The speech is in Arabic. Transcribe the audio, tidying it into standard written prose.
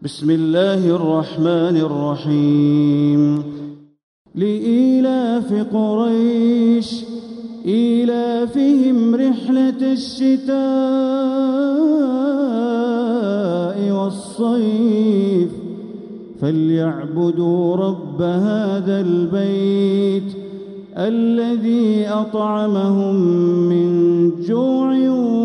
بسم الله الرحمن الرحيم. لإيلاف قريش إيلافهم رحلة الشتاء والصيف فليعبدوا رب هذا البيت الذي أطعمهم من جوع